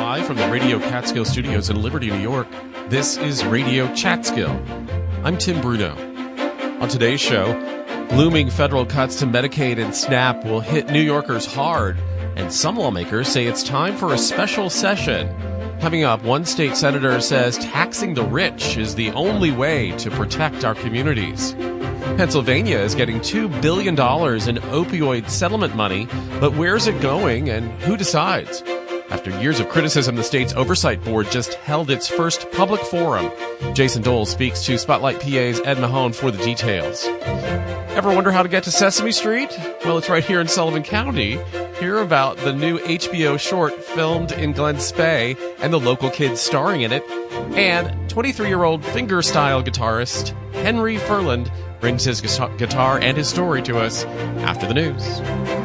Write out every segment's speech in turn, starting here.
Live from the Radio Catskill Studios in Liberty, New York, this is Radio Chatskill. I'm Tim Bruno. On today's show, looming federal cuts to Medicaid and SNAP will hit New Yorkers hard, and some lawmakers say it's time for a special session. Coming up, one state senator says taxing the rich is the only way to protect our communities. Pennsylvania is getting $2 billion in opioid settlement money, but where's it going and who decides? After years of criticism, the state's oversight board just held its first public forum. Jason Dole speaks to Spotlight PA's Ed Mahone for the details. Ever wonder how to get to Sesame Street? Well, it's right here in Sullivan County. Hear about the new HBO short filmed in Glen Spey and the local kids starring in it. And 23-year-old fingerstyle guitarist Henry Furland brings his guitar and his story to us after the news.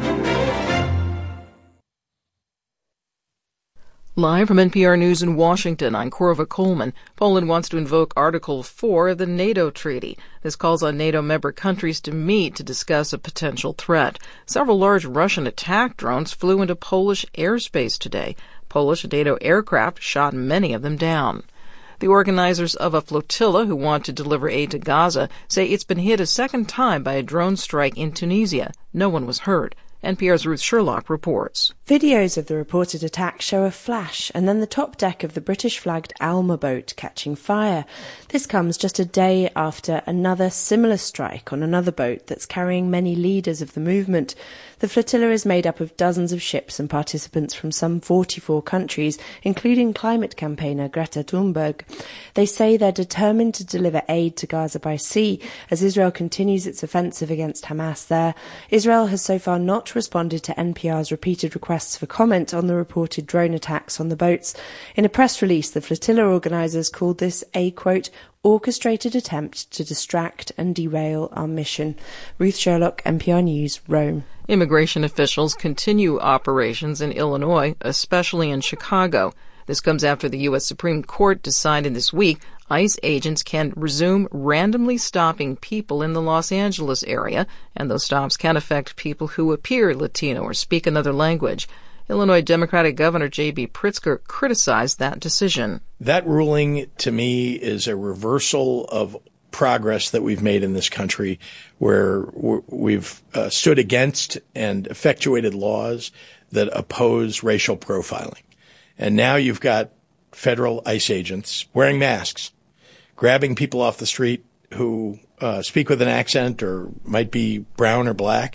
Live from NPR News in Washington, I'm Corva Coleman. Poland wants to invoke Article 4 of the NATO treaty. This calls on NATO member countries to meet to discuss a potential threat. Several large Russian attack drones flew into Polish airspace today. Polish NATO aircraft shot many of them down. The organizers of a flotilla who want to deliver aid to Gaza say it's been hit a second time by a drone strike in Tunisia. No one was hurt. NPR's Ruth Sherlock reports. Videos of the reported attack show a flash and then the top deck of the British-flagged Alma boat catching fire. This comes just a day after another similar strike on another boat that's carrying many leaders of the movement. The flotilla is made up of dozens of ships and participants from some 44 countries, including climate campaigner Greta Thunberg. They say they're determined to deliver aid to Gaza by sea as Israel continues its offensive against Hamas there. Israel has so far not responded to NPR's repeated requests for comment on the reported drone attacks on the boats. In a press release, the flotilla organisers called this a, quote, orchestrated attempt to distract and derail our mission. Ruth Sherlock, NPR News, Rome. Immigration officials continue operations in Illinois, especially in Chicago. This comes after the U.S. Supreme Court decided this week ICE agents can resume randomly stopping people in the Los Angeles area, and those stops can affect people who appear Latino or speak another language. Illinois Democratic Governor J.B. Pritzker criticized that decision. That ruling, to me, is a reversal of progress that we've made in this country where we've stood against and effectuated laws that oppose racial profiling. And now you've got federal ICE agents wearing masks, grabbing people off the street who speak with an accent or might be brown or black,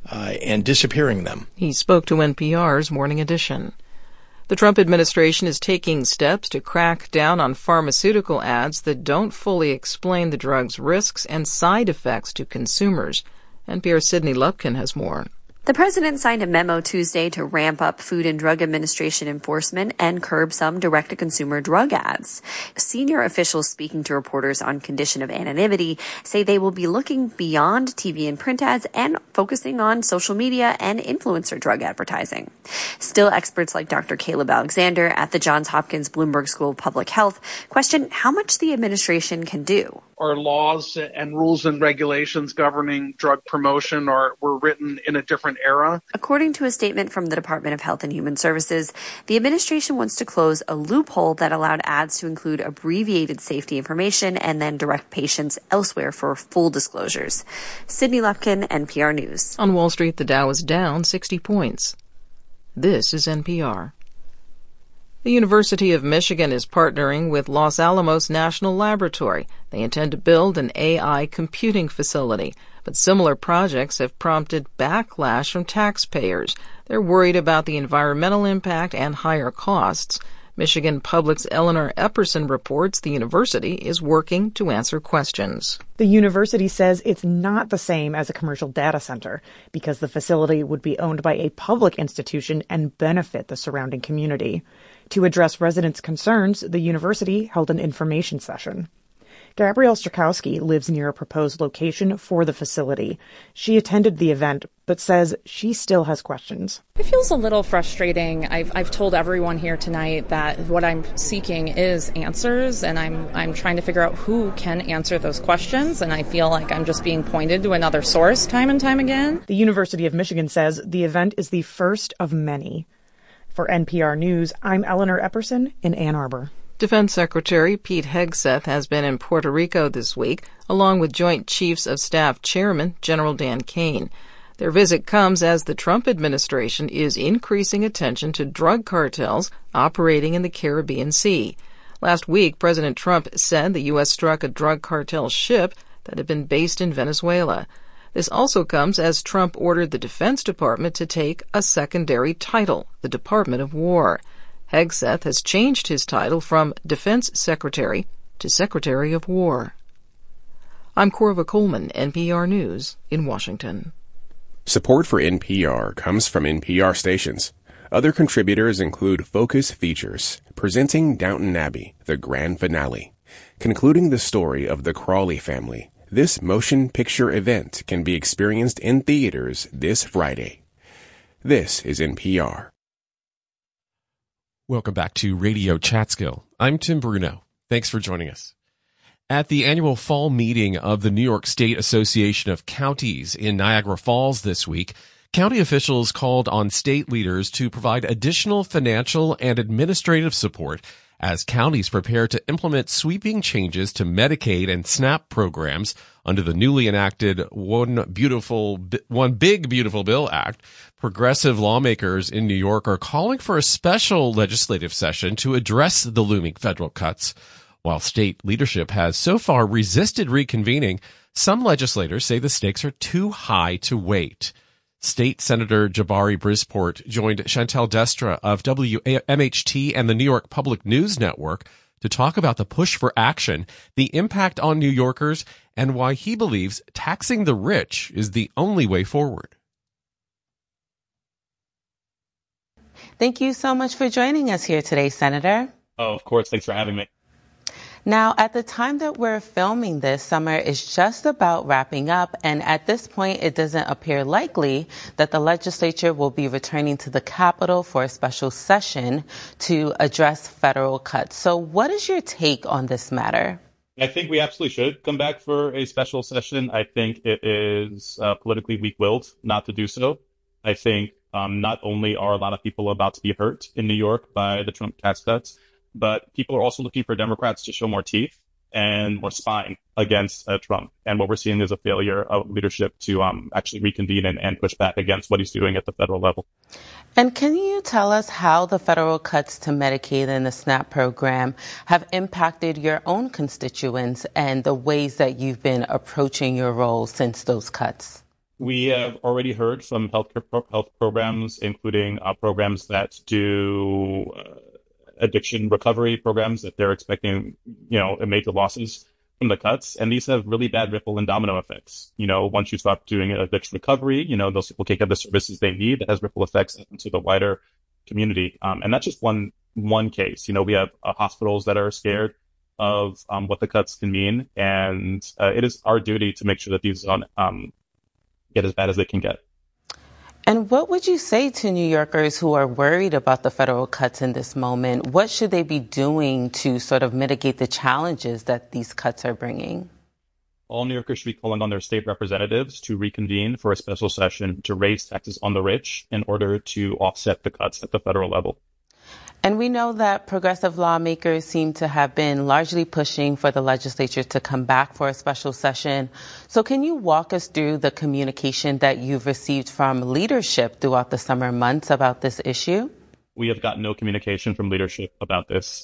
and disappearing them. He spoke to NPR's Morning Edition. The Trump administration is taking steps to crack down on pharmaceutical ads that don't fully explain the drug's risks and side effects to consumers. NPR's Sydney Lupkin has more. The president signed a memo Tuesday to ramp up Food and Drug Administration enforcement and curb some direct-to-consumer drug ads. Senior officials speaking to reporters on condition of anonymity say they will be looking beyond TV and print ads and focusing on social media and influencer drug advertising. Still, experts like Dr. Caleb Alexander at the Johns Hopkins Bloomberg School of Public Health question how much the administration can do. Our laws and rules and regulations governing drug promotion were written in a different era. According to a statement from the Department of Health and Human Services, the administration wants to close a loophole that allowed ads to include abbreviated safety information and then direct patients elsewhere for full disclosures. Sydney Lupkin, NPR News. On Wall Street, the Dow is down 60 points. This is NPR. The University of Michigan is partnering with Los Alamos National Laboratory. They intend to build an AI computing facility, but similar projects have prompted backlash from taxpayers. They're worried about the environmental impact and higher costs. Michigan Public's Eleanor Epperson reports the university is working to answer questions. The university says it's not the same as a commercial data center because the facility would be owned by a public institution and benefit the surrounding community. To address residents' concerns, the university held an information session. Gabrielle Strakowski lives near a proposed location for the facility. She attended the event, but says she still has questions. It feels a little frustrating. I've told everyone here tonight that what I'm seeking is answers, and I'm trying to figure out who can answer those questions, and I feel like I'm just being pointed to another source time and time again. The University of Michigan says the event is the first of many. For NPR News, I'm Eleanor Epperson in Ann Arbor. Defense Secretary Pete Hegseth has been in Puerto Rico this week, along with Joint Chiefs of Staff Chairman General Dan Kane. Their visit comes as the Trump administration is increasing attention to drug cartels operating in the Caribbean Sea. Last week, President Trump said the U.S. struck a drug cartel ship that had been based in Venezuela. This also comes as Trump ordered the Defense Department to take a secondary title, the Department of War. Hegseth has changed his title from Defense Secretary to Secretary of War. I'm Corva Coleman, NPR News in Washington. Support for NPR comes from NPR stations. Other contributors include Focus Features, presenting Downton Abbey, the grand finale. Concluding the story of the Crawley family, this motion picture event can be experienced in theaters this Friday. This is NPR. Welcome back to Radio Chatskill. I'm Tim Bruno. Thanks for joining us. At the annual fall meeting of the New York State Association of Counties in Niagara Falls this week, county officials called on state leaders to provide additional financial and administrative support as counties prepare to implement sweeping changes to Medicaid and SNAP programs under the newly enacted One Big Beautiful Bill Act. Progressive lawmakers in New York are calling for a special legislative session to address the looming federal cuts. While state leadership has so far resisted reconvening, some legislators say the stakes are too high to wait. State Senator Jabari Brisport joined Chantal Destra of WMHT and the New York Public News Network to talk about the push for action, the impact on New Yorkers, and why he believes taxing the rich is the only way forward. Thank you so much for joining us here today, Senator. Oh, of course. Thanks for having me. Now, at the time that we're filming this, summer is just about wrapping up, and at this point, it doesn't appear likely that the legislature will be returning to the Capitol for a special session to address federal cuts. So what is your take on this matter? I think we absolutely should come back for a special session. I think it is politically weak-willed not to do so. I think not only are a lot of people about to be hurt in New York by the Trump tax cuts, but people are also looking for Democrats to show more teeth and more spine against Trump. And what we're seeing is a failure of leadership to actually reconvene and push back against what he's doing at the federal level. And can you tell us how the federal cuts to Medicaid and the SNAP program have impacted your own constituents and the ways that you've been approaching your role since those cuts? We have already heard from health programs, including programs that do addiction recovery programs, that they're expecting, major losses from the cuts. And these have really bad ripple and domino effects. Once you stop doing addiction recovery, those people can't get the services they need. That has ripple effects into the wider community. And that's just one case. We have hospitals that are scared of what the cuts can mean. And it is our duty to make sure that these get as bad as they can get. And what would you say to New Yorkers who are worried about the federal cuts in this moment? What should they be doing to sort of mitigate the challenges that these cuts are bringing? All New Yorkers should be calling on their state representatives to reconvene for a special session to raise taxes on the rich in order to offset the cuts at the federal level. And we know that progressive lawmakers seem to have been largely pushing for the legislature to come back for a special session. So can you walk us through the communication that you've received from leadership throughout the summer months about this issue? We have gotten no communication from leadership about this.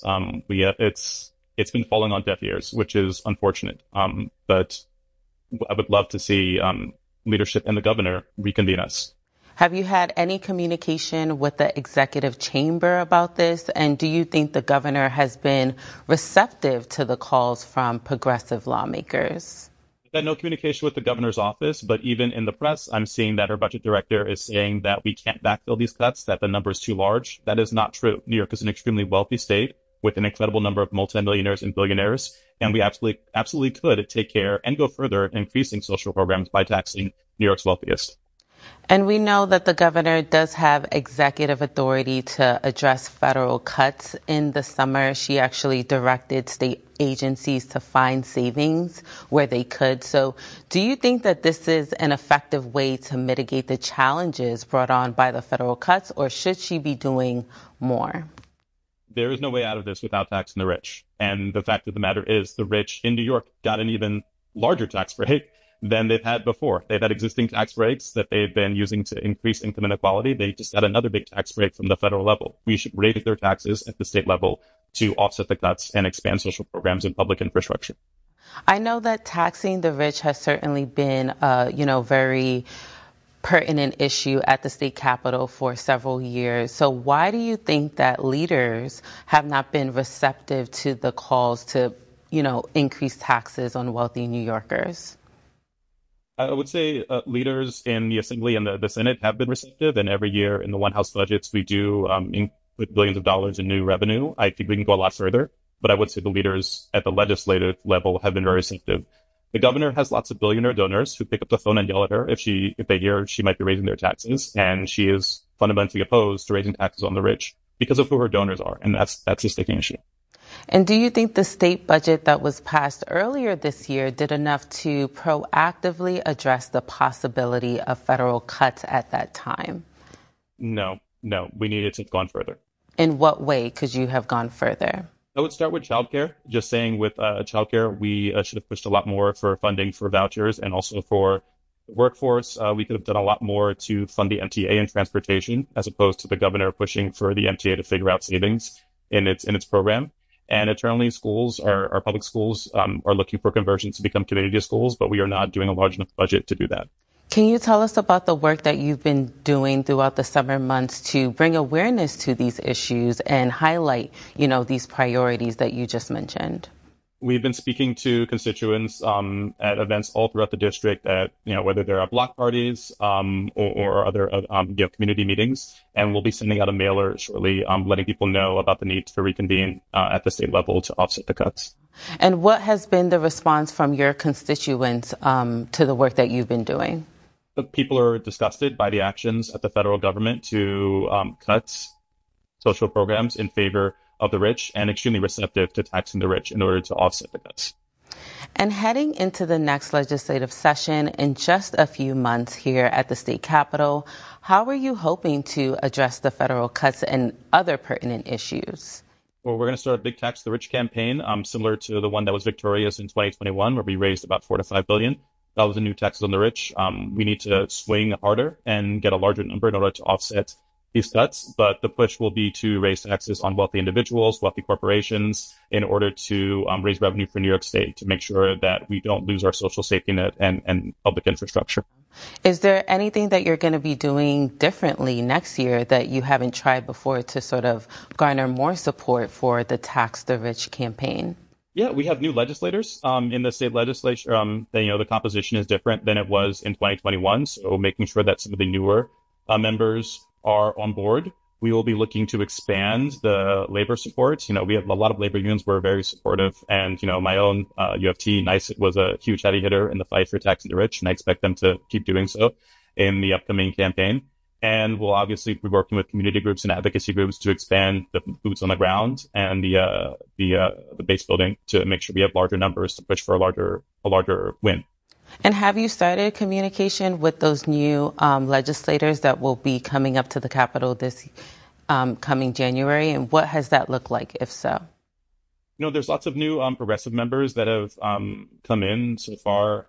It's been falling on deaf ears, which is unfortunate. But I would love to see leadership and the governor reconvene us. Have you had any communication with the executive chamber about this? And do you think the governor has been receptive to the calls from progressive lawmakers? I've had no communication with the governor's office, but even in the press, I'm seeing that our budget director is saying that we can't backfill these cuts, that the number is too large. That is not true. New York is an extremely wealthy state with an incredible number of multimillionaires and billionaires, and we absolutely could take care and go further, increasing social programs by taxing New York's wealthiest. And we know that the governor does have executive authority to address federal cuts. In the summer, she actually directed state agencies to find savings where they could. So do you think that this is an effective way to mitigate the challenges brought on by the federal cuts, or should she be doing more? There is no way out of this without taxing the rich. And the fact of the matter is the rich in New York got an even larger tax break than they've had before. They've had existing tax breaks that they've been using to increase income inequality. They just got another big tax break from the federal level. We should raise their taxes at the state level to offset the cuts and expand social programs and public infrastructure. I know that taxing the rich has certainly been, very pertinent issue at the state capitol for several years. So why do you think that leaders have not been receptive to the calls to, increase taxes on wealthy New Yorkers? I would say leaders in the Assembly and the Senate have been receptive, and every year in the One House budgets, we do put billions of dollars in new revenue. I think we can go a lot further, but I would say the leaders at the legislative level have been very receptive. The governor has lots of billionaire donors who pick up the phone and yell at her if they hear she might be raising their taxes, and she is fundamentally opposed to raising taxes on the rich because of who her donors are, and that's a sticking issue. And do you think the state budget that was passed earlier this year did enough to proactively address the possibility of federal cuts at that time? No, we needed to have gone further. In what way could you have gone further? I would start with childcare. Just saying with childcare, we should have pushed a lot more for funding for vouchers and also for the workforce. We could have done a lot more to fund the MTA and transportation, as opposed to the governor pushing for the MTA to figure out savings in its program. And eternally, schools, our public schools, are looking for conversions to become community schools, but we are not doing a large enough budget to do that. Can you tell us about the work that you've been doing throughout the summer months to bring awareness to these issues and highlight, these priorities that you just mentioned? We've been speaking to constituents at events all throughout the district, at whether there are block parties or other community meetings, and we'll be sending out a mailer shortly, letting people know about the need to reconvene at the state level to offset the cuts. And what has been the response from your constituents to the work that you've been doing? People are disgusted by the actions at the federal government to cut social programs in favor of the rich, and extremely receptive to taxing the rich in order to offset the cuts. And heading into the next legislative session in just a few months here at the state capitol, how are you hoping to address the federal cuts and other pertinent issues? Well, we're going to start a big tax the rich campaign, similar to the one that was victorious in 2021, where we raised about $4 to $5 billion in new taxes on the rich. We need to swing harder and get a larger number in order to offset these cuts, but the push will be to raise taxes on wealthy individuals, wealthy corporations, in order to raise revenue for New York State to make sure that we don't lose our social safety net and public infrastructure. Is there anything that you're going to be doing differently next year that you haven't tried before to sort of garner more support for the Tax the Rich campaign? Yeah, we have new legislators in the state legislature. The composition is different than it was in 2021, so making sure that some of the newer members are on board. We will be looking to expand the labor support. We have a lot of labor unions were very supportive, and my own UFT, NYSET, was a huge heavy hitter in the fight for taxing the rich, and I expect them to keep doing so in the upcoming campaign. And we'll obviously be working with community groups and advocacy groups to expand the boots on the ground and the base building to make sure we have larger numbers to push for a larger win. And have you started communication with those new legislators that will be coming up to the Capitol this coming January? And what has that looked like, if so? There's lots of new progressive members that have come in so far.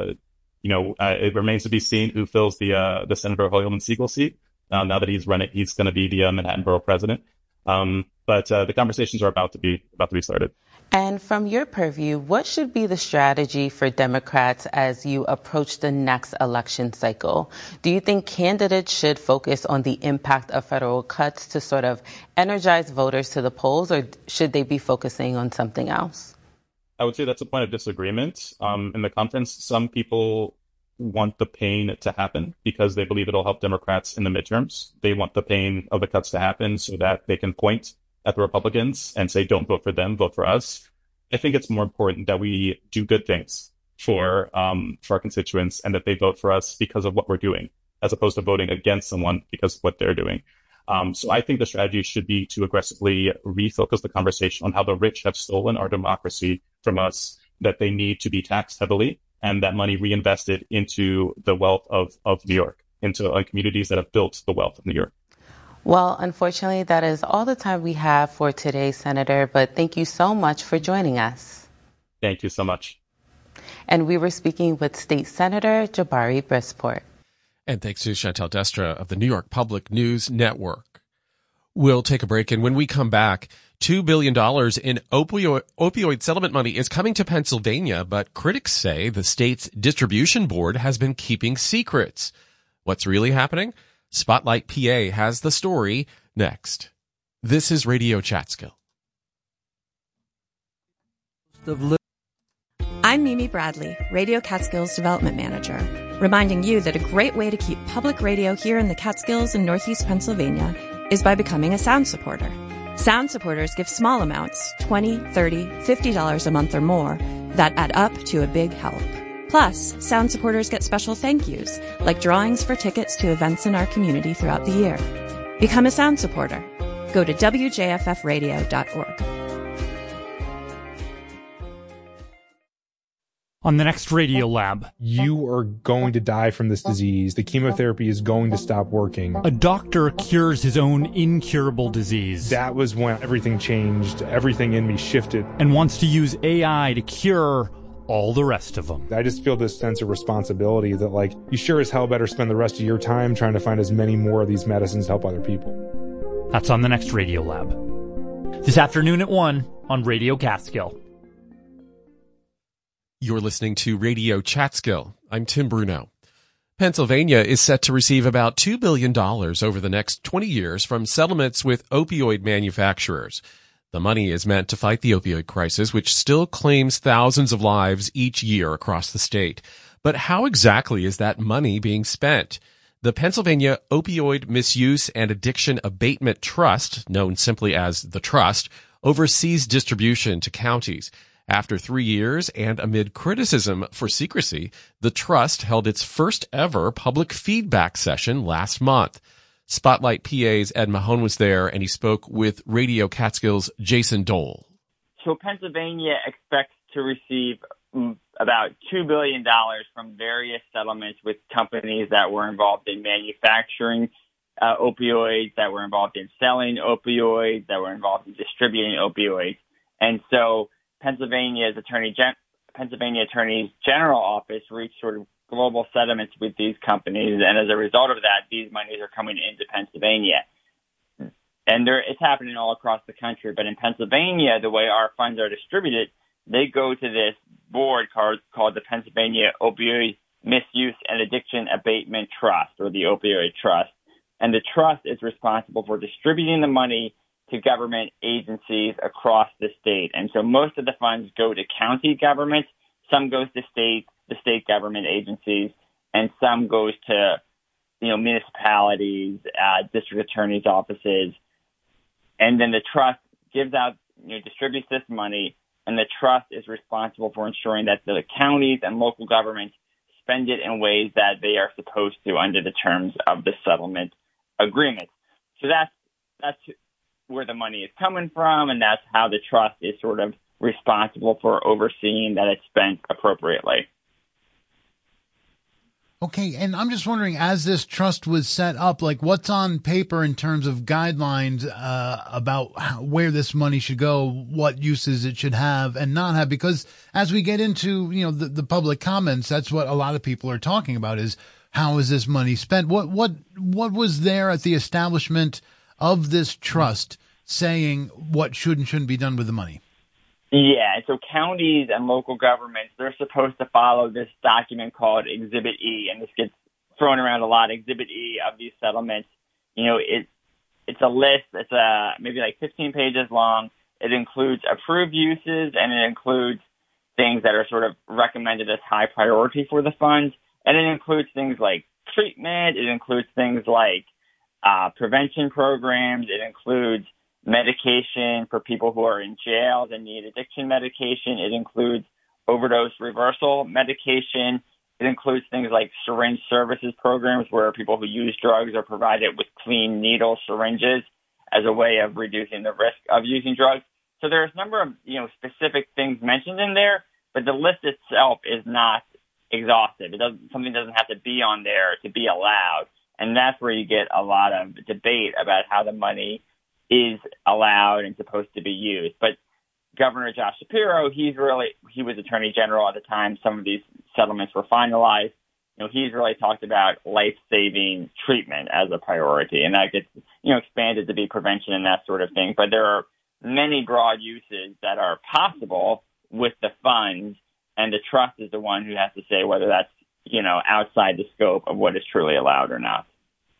It remains to be seen who fills the Senator Hoylman Siegel seat. Now that he's going to be the Manhattan Borough president. But the conversations are about to be started. And from your purview, what should be the strategy for Democrats as you approach the next election cycle? Do you think candidates should focus on the impact of federal cuts to sort of energize voters to the polls, or should they be focusing on something else? I would say that's a point of disagreement. In the conference, some people want the pain to happen because they believe it'll help Democrats in the midterms. They want the pain of the cuts to happen so that they can point at the Republicans and say, don't vote for them, vote for us. I think it's more important that we do good things for our constituents and that they vote for us because of what we're doing. as opposed to voting against someone because of what they're doing. So I think the strategy should be to aggressively refocus the conversation on how the rich have stolen our democracy from us, that they need to be taxed heavily, and that money reinvested into the wealth of New York, into communities that have built the wealth of New York. Well, unfortunately, that is all the time we have for today, Senator, but thank you so much for joining us. Thank you so much. And we were speaking with State Senator Jabari Brisport. And thanks to Chantal Destra of the New York Public News Network. We'll take a break, and when we come back, $2 billion in opioid settlement money is coming to Pennsylvania, but critics say the state's distribution board has been keeping secrets. What's really happening? Spotlight PA has the story next. This is Radio Chatskill. I'm Mimi Bradley, Radio Catskills Development Manager, reminding you that a great way to keep public radio here in the Catskills and Northeast Pennsylvania is by becoming a sound supporter. Sound supporters give small amounts, $20, $30, $50 a month or more, that add up to a big help. Plus, sound supporters get special thank yous, like drawings for tickets to events in our community throughout the year. Become a sound supporter. Go to wjffradio.org. On the next Radio Lab. You are going to die from this disease. The chemotherapy is going to stop working. A doctor cures his own incurable disease. That was when everything changed. Everything in me shifted. And wants to use AI to cure all the rest of them. I just feel this sense of responsibility that, like, you sure as hell better spend the rest of your time trying to find as many more of these medicines to help other people. That's on the next Radio Lab. This afternoon at 1 on Radio Catskill. You're listening to Radio Chatskill. I'm Tim Bruno. Pennsylvania is set to receive about $2 billion over the next 20 years from settlements with opioid manufacturers. The money is meant to fight the opioid crisis, which still claims thousands of lives each year across the state. But how exactly is that money being spent? The Pennsylvania Opioid Misuse and Addiction Abatement Trust, known simply as the Trust, oversees distribution to counties. After 3 years and amid criticism for secrecy, the Trust held its first ever public feedback session last month. Spotlight PA's Ed Mahone was there, and he spoke with Radio Catskill's Jason Dole. So Pennsylvania expects to receive about $2 billion from various settlements with companies that were involved in manufacturing opioids, that were involved in selling opioids, that were involved in distributing opioids. And so Pennsylvania Attorney General Office reached sort of global settlements with these companies, and as a result of that, these monies are coming into Pennsylvania. And it's happening all across the country, but in Pennsylvania, the way our funds are distributed, they go to this board called the Pennsylvania Opioid Misuse and Addiction Abatement Trust, or the Opioid Trust. And the trust is responsible for distributing the money to government agencies across the state. And so most of the funds go to county governments, some goes to the state government agencies, and some goes to, municipalities, district attorneys' offices. And then the trust gives out, distributes this money, and the trust is responsible for ensuring that the counties and local governments spend it in ways that they are supposed to under the terms of the settlement agreement. So that's where the money is coming from, and that's how the trust is sort of responsible for overseeing that it's spent appropriately. Okay, and I'm just wondering, as this trust was set up, like, what's on paper in terms of guidelines about where this money should go, what uses it should have and not have? Because as we get into, the public comments, that's what a lot of people are talking about, is how is this money spent? What was there at the establishment of this trust saying what should and shouldn't be done with the money? Yeah, so counties and local governments, they're supposed to follow this document called Exhibit E, and this gets thrown around a lot, Exhibit E of these settlements. It's a list, it's maybe like 15 pages long. It includes approved uses, and it includes things that are sort of recommended as high priority for the funds, and it includes things like treatment, it includes things like prevention programs, it includes medication for people who are in jail that need addiction medication. It includes overdose reversal medication, It includes things like syringe services programs where people who use drugs are provided with clean needle syringes as a way of reducing the risk of using drugs. So there's a number of, specific things mentioned in there, but the list itself is not exhaustive. Something doesn't have to be on there to be allowed. And that's where you get a lot of debate about how the money is allowed and supposed to be used. But Governor Josh Shapiro, he was Attorney General at the time some of these settlements were finalized. He's really talked about life-saving treatment as a priority, and that gets, expanded to be prevention and that sort of thing. But there are many broad uses that are possible with the funds, and the trust is the one who has to say whether that's, outside the scope of what is truly allowed or not.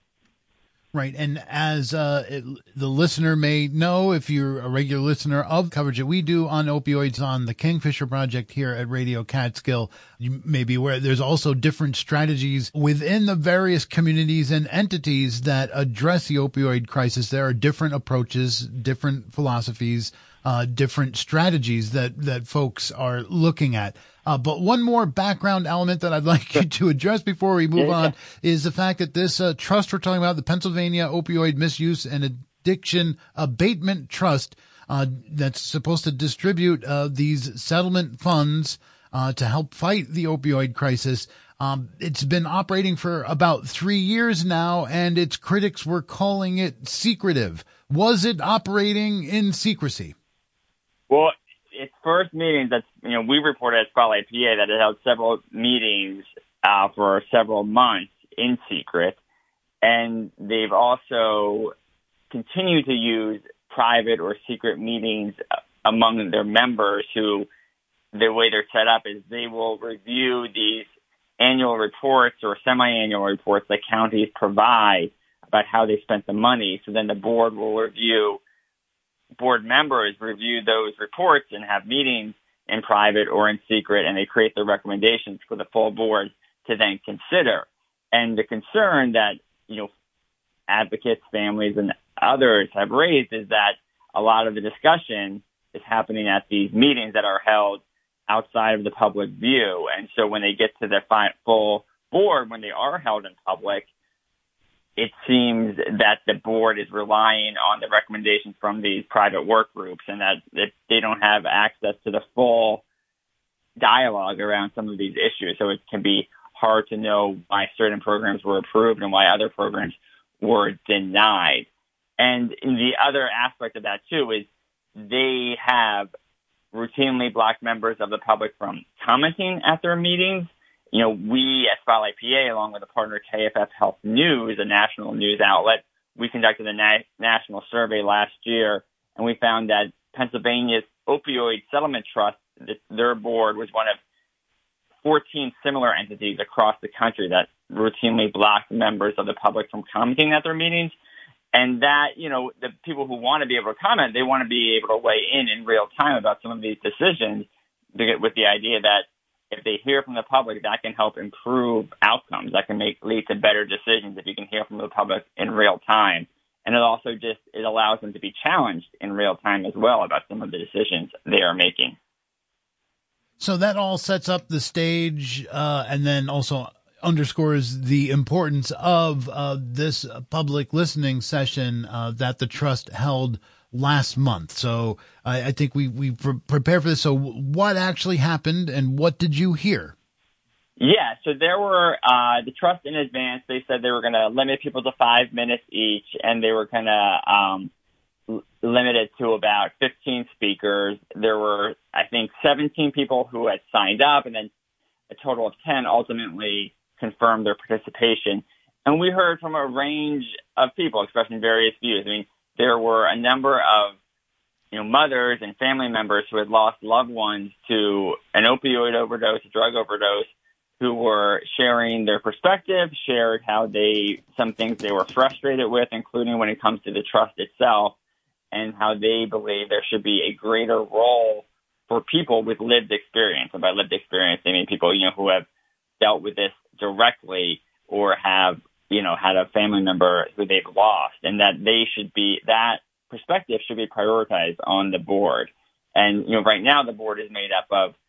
Right. And as the listener may know, if you're a regular listener of coverage that we do on opioids on the Kingfisher Project here at Radio Catskill, you may be aware there's also different strategies within the various communities and entities that address the opioid crisis. There are different approaches, different philosophies, different strategies that folks are looking at. But one more background element that I'd like you to address before we move on is the fact that this trust we're talking about, the Pennsylvania Opioid Misuse and Addiction Abatement Trust, that's supposed to distribute these settlement funds to help fight the opioid crisis. It's been operating for about 3 years now, and its critics were calling it secretive. Was it operating in secrecy? Well, its first meetings, we reported at Spotlight PA that it held several meetings for several months in secret, and they've also continued to use private or secret meetings among their members who, the way they're set up is they will review these annual reports or semi-annual reports that counties provide about how they spent the money. So then the board members review those reports and have meetings in private or in secret, and they create the recommendations for the full board to then consider. And the concern that, advocates, families, and others have raised is that a lot of the discussion is happening at these meetings that are held outside of the public view. And so when they get to the full board, when they are held in public, it seems that the board is relying on the recommendations from these private work groups and that they don't have access to the full dialogue around some of these issues. So it can be hard to know why certain programs were approved and why other programs were denied. And the other aspect of that, too, is they have routinely blocked members of the public from commenting at their meetings. We at Spotlight PA, along with a partner KFF Health News, a national news outlet, we conducted a national survey last year, and we found that Pennsylvania's Opioid Settlement Trust, their board, was one of 14 similar entities across the country that routinely blocked members of the public from commenting at their meetings. And that, the people who want to be able to comment, they want to be able to weigh in real time about some of these decisions with the idea that if they hear from the public, that can help improve outcomes. That can lead to better decisions if you can hear from the public in real time. And it also it allows them to be challenged in real time as well about some of the decisions they are making. So that all sets up the stage and then also underscores the importance of this public listening session that the trust held last month. So I think we prepared for this. So what actually happened and what did you hear? Yeah, so there were the trust in advance. They said they were going to limit people to 5 minutes each, and they were going to limit it to about 15 speakers. There were, I think, 17 people who had signed up, and then a total of 10 ultimately confirmed their participation. And we heard from a range of people expressing various views. I mean, there were a number of mothers and family members who had lost loved ones to an opioid overdose, a drug overdose, who were sharing their perspective, shared how some things they were frustrated with, including when it comes to the trust itself, and how they believe there should be a greater role for people with lived experience. And by lived experience, they mean people, who have dealt with this directly or have, had a family member who they've lost, and that that perspective should be prioritized on the board. And, right now the board is made up of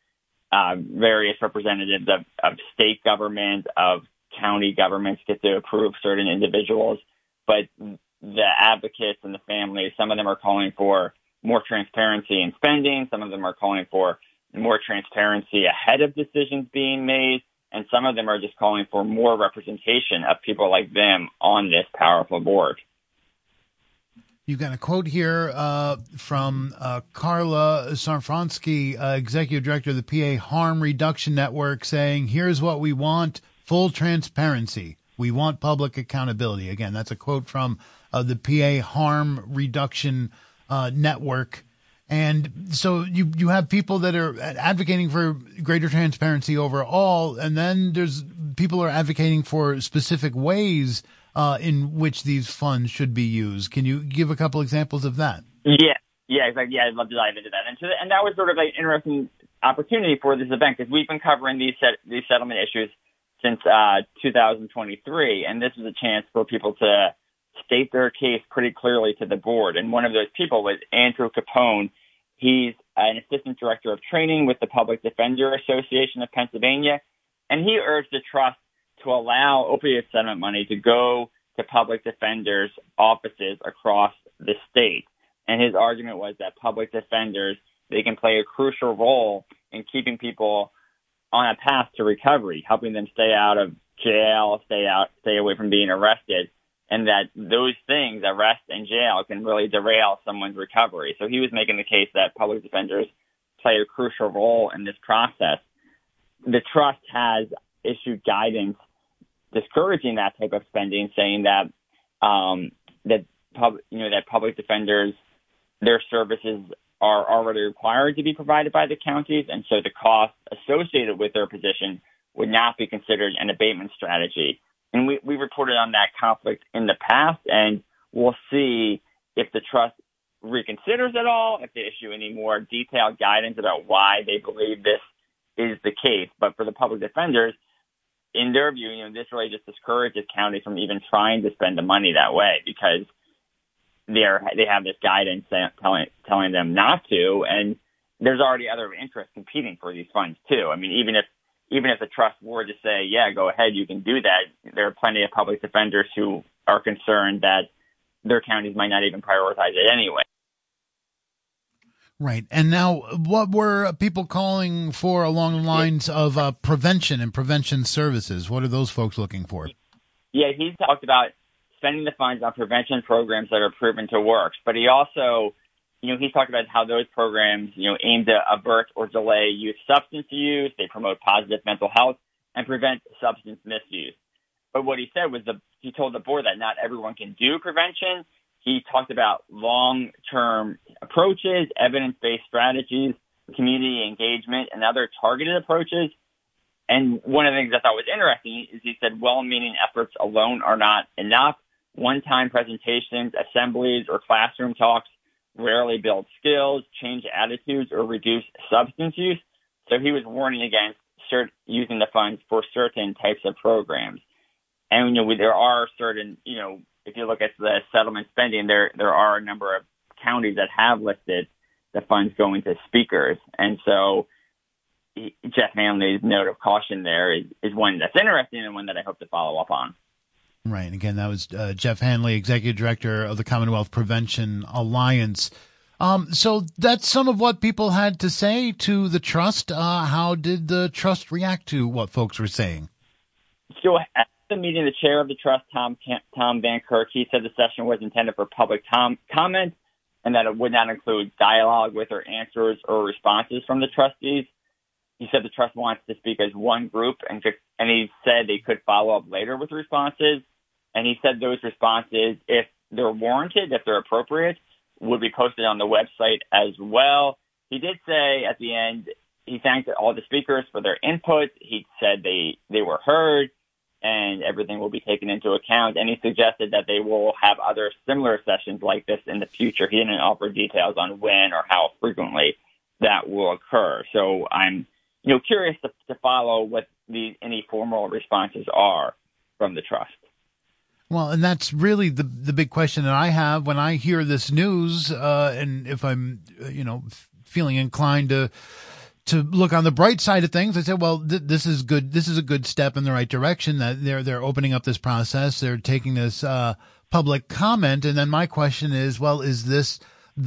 various representatives of state government, of county governments get to approve certain individuals. But the advocates and the families, some of them are calling for more transparency in spending. Some of them are calling for more transparency ahead of decisions being made. And some of them are just calling for more representation of people like them on this powerful board. You've got a quote here from Carla Safransky, Executive Director of the PA Harm Reduction Network, saying, "Here's what we want, full transparency. We want public accountability." Again, that's a quote from the PA Harm Reduction Network. And so you have people that are advocating for greater transparency overall, and then there's people who are advocating for specific ways in which these funds should be used. Can you give a couple examples of that? Yeah, exactly. Yeah, I'd love to dive into that. And that was sort of an interesting opportunity for this event, because we've been covering these settlement issues since 2023, and this was a chance for people to state their case pretty clearly to the board. And one of those people was Andrew Capone. He's an assistant director of training with the Public Defender Association of Pennsylvania, and he urged the trust to allow opioid settlement money to go to public defenders' offices across the state. And his argument was that public defenders, they can play a crucial role in keeping people on a path to recovery, helping them stay out of jail, stay away from being arrested, and that those things, arrest and jail, can really derail someone's recovery. So he was making the case that public defenders play a crucial role in this process. The trust has issued guidance discouraging that type of spending, saying that public defenders, their services are already required to be provided by the counties, and so the cost associated with their position would not be considered an abatement strategy. And we reported on that conflict in the past, and we'll see if the trust reconsiders at all, if they issue any more detailed guidance about why they believe this is the case. But for the public defenders, in their view, this really just discourages counties from even trying to spend the money that way, because they have this guidance telling them not to, and there's already other interests competing for these funds too. I mean, even if the trust were to say, yeah, go ahead, you can do that, there are plenty of public defenders who are concerned that their counties might not even prioritize it anyway. Right. And now, what were people calling for along the lines of prevention and prevention services? What are those folks looking for? Yeah, he talked about spending the funds on prevention programs that are proven to work. But he also, he talked about how those programs, aim to avert or delay youth substance use. They promote positive mental health and prevent substance misuse. But what he said was he told the board that not everyone can do prevention. He talked about long-term approaches, evidence-based strategies, community engagement, and other targeted approaches. And one of the things I thought was interesting is he said well-meaning efforts alone are not enough. One-time presentations, assemblies, or classroom talks rarely build skills, change attitudes, or reduce substance use. So he was warning against using the funds for certain types of programs. And, there are certain, if you look at the settlement spending, there are a number of counties that have listed the funds going to speakers. And so Jeff Hanley's note of caution there is one that's interesting and one that I hope to follow up on. Right. Again, that was Jeff Hanley, Executive Director of the Commonwealth Prevention Alliance. So that's some of what people had to say to the trust. How did the trust react to what folks were saying? So at the meeting, the chair of the trust, Tom Van Kirk, he said the session was intended for public comment and that it would not include dialogue with or answers or responses from the trustees. He said the trust wants to speak as one group, and he said they could follow up later with responses. And he said those responses, if they're warranted, if they're appropriate, would be posted on the website as well. He did say at the end, he thanked all the speakers for their input. He said they were heard and everything will be taken into account. And he suggested that they will have other similar sessions like this in the future. He didn't offer details on when or how frequently that will occur. So I'm curious to follow what any formal responses are from the trust. Well, and that's really the big question that I have when I hear this news, and if I'm, feeling inclined to to look on the bright side of things, I said, well, this is good. This is a good step in the right direction that they're opening up this process. They're taking this public comment. And then my question is, well, is this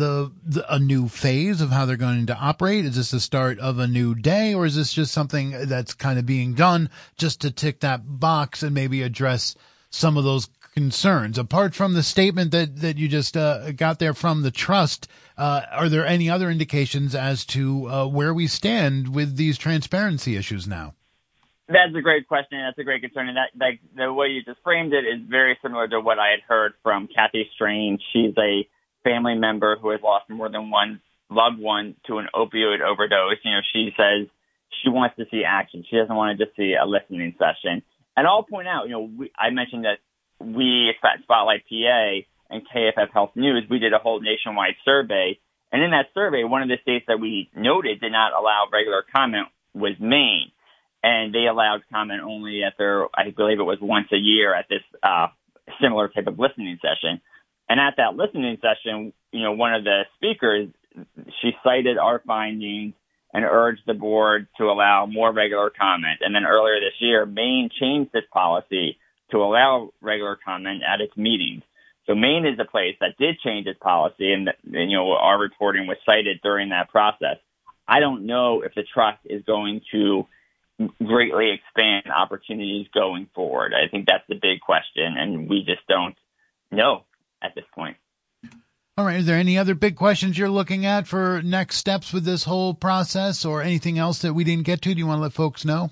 a new phase of how they're going to operate? Is this the start of a new day, or is this just something that's kind of being done just to tick that box and maybe address some of those concerns? Apart from the statement that you just got there from the trust, are there any other indications as to where we stand with these transparency issues now? That's a great question. That's a great concern. And that the way you just framed it is very similar to what I had heard from Kathy Strange. She's a family member who has lost more than one loved one to an opioid overdose. She says she wants to see action. She doesn't want to just see a listening session. And I'll point out, I mentioned that we at Spotlight PA and KFF Health News, we did a whole nationwide survey. And in that survey, one of the states that we noted did not allow regular comment was Maine. And they allowed comment only at I believe it was once a year at this similar type of listening session. And at that listening session, one of the speakers, she cited our findings and urged the board to allow more regular comment. And then earlier this year, Maine changed its policy to allow regular comment at its meetings. So Maine is a place that did change its policy, and our reporting was cited during that process. I don't know if the trust is going to greatly expand opportunities going forward. I think that's the big question, and we just don't know at this point. All right. Is there any other big questions you're looking at for next steps with this whole process, or anything else that we didn't get to? Do you want to let folks know?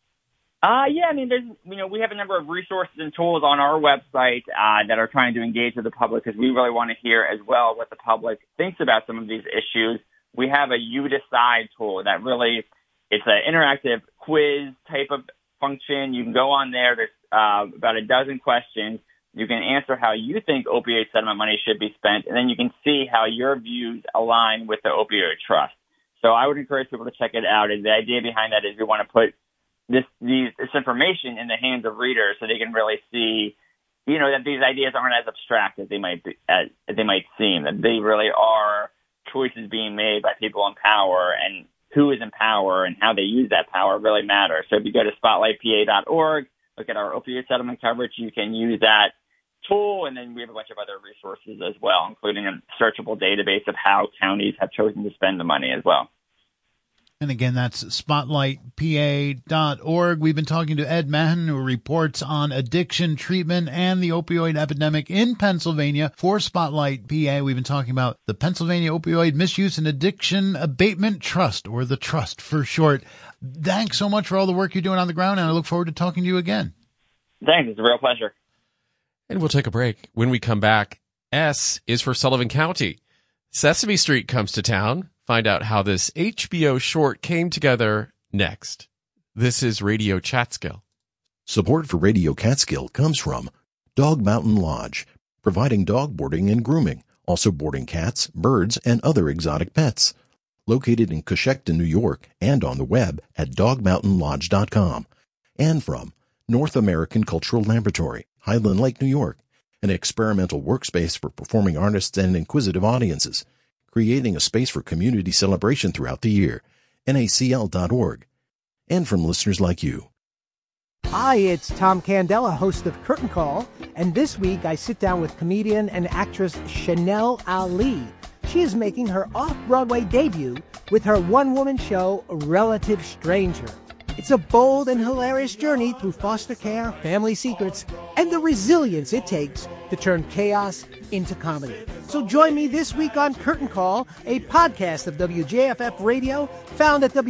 Yeah, we have a number of resources and tools on our website that are trying to engage with the public, because we really want to hear as well what the public thinks about some of these issues. We have a You Decide tool that it's an interactive quiz type of function. You can go on there. There's about a dozen questions. You can answer how you think opioid settlement money should be spent, and then you can see how your views align with the opioid trust. So I would encourage people to check it out. And the idea behind that is we want to put this information in the hands of readers so they can really see, that these ideas aren't as abstract as they might seem, that they really are choices being made by people in power, and who is in power and how they use that power really matters. So if you go to spotlightpa.org, look at our opioid settlement coverage, you can use that tool, and then we have a bunch of other resources as well, including a searchable database of how counties have chosen to spend the money as well. And again, that's spotlightpa.org. We've been talking to Ed Mahan, who reports on addiction treatment and the opioid epidemic in Pennsylvania for Spotlight PA. We've been talking about the Pennsylvania Opioid Misuse and Addiction Abatement Trust, or the Trust for short. Thanks so much for all the work you're doing on the ground, and I look forward to talking to you again. Thanks. It's a real pleasure. And we'll take a break. When we come back, S is for Sullivan County. Sesame Street comes to town. Find out how this HBO short came together next. This is Radio Catskill. Support for Radio Catskill comes from Dog Mountain Lodge, providing dog boarding and grooming, also boarding cats, birds, and other exotic pets. Located in Coshocton, New York, and on the web at dogmountainlodge.com. And from North American Cultural Laboratory, Highland Lake, New York, an experimental workspace for performing artists and inquisitive audiences, creating a space for community celebration throughout the year, nacl.org. And from listeners like you. Hi, it's Tom Candela, host of Curtain Call, and this week I sit down with comedian and actress Chanel Ali. She is making her off-Broadway debut with her one-woman show, Relative Stranger. It's a bold and hilarious journey through foster care, family secrets, and the resilience it takes to turn chaos into comedy. So join me this week on Curtain Call, a podcast of WJFF Radio, found at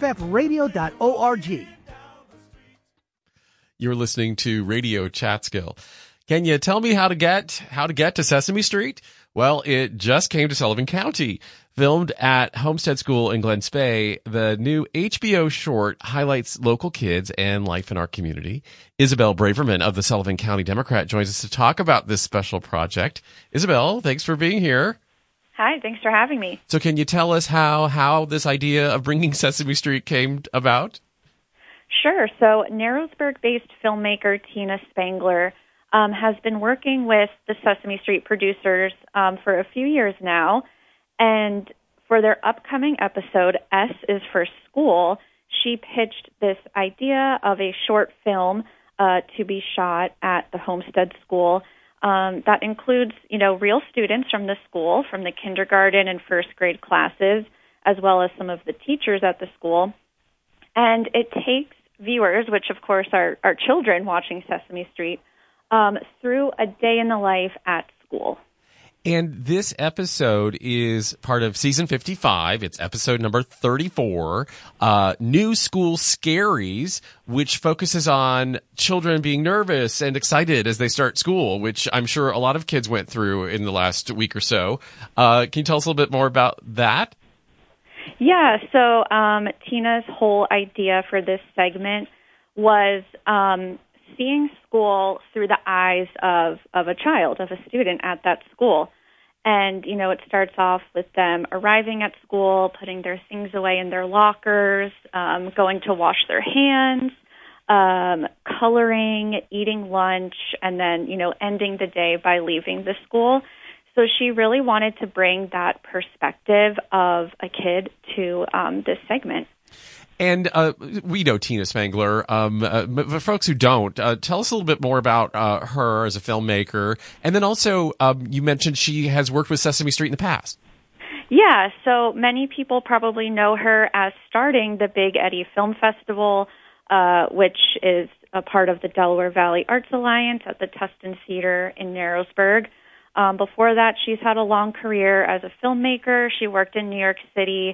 wjffradio.org. You're listening to Radio Catskill. Can you tell me how to get to Sesame Street? Well, it just came to Sullivan County. Filmed at Homestead School in Glen Spey, the new HBO short highlights local kids and life in our community. Isabel Braverman of the Sullivan County Democrat joins us to talk about this special project. Isabel, thanks for being here. Hi, thanks for having me. So can you tell us how this idea of bringing Sesame Street came about? Sure. So Narrowsburg-based filmmaker Tina Spangler has been working with the Sesame Street producers for a few years now. And for their upcoming episode, S is for School, she pitched this idea of a short film to be shot at the Homestead School that includes, real students from the school, from the kindergarten and first grade classes, as well as some of the teachers at the school. And it takes viewers, which of course are children watching Sesame Street, through a day in the life at school. And this episode is part of season 55. It's episode number 34, New School Scaries, which focuses on children being nervous and excited as they start school, which I'm sure a lot of kids went through in the last week or so. Can you tell us a little bit more about that? Yeah, so Tina's whole idea for this segment was seeing school through the eyes of a child, of a student at that school. And, it starts off with them arriving at school, putting their things away in their lockers, going to wash their hands, coloring, eating lunch, and then, ending the day by leaving the school. So she really wanted to bring that perspective of a kid to this segment. And we know Tina Spangler, but for folks who don't, tell us a little bit more about her as a filmmaker. And then also, you mentioned she has worked with Sesame Street in the past. Yeah, so many people probably know her as starting the Big Eddy Film Festival, which is a part of the Delaware Valley Arts Alliance at the Tustin Theater in Narrowsburg. Before that, she's had a long career as a filmmaker. She worked in New York City,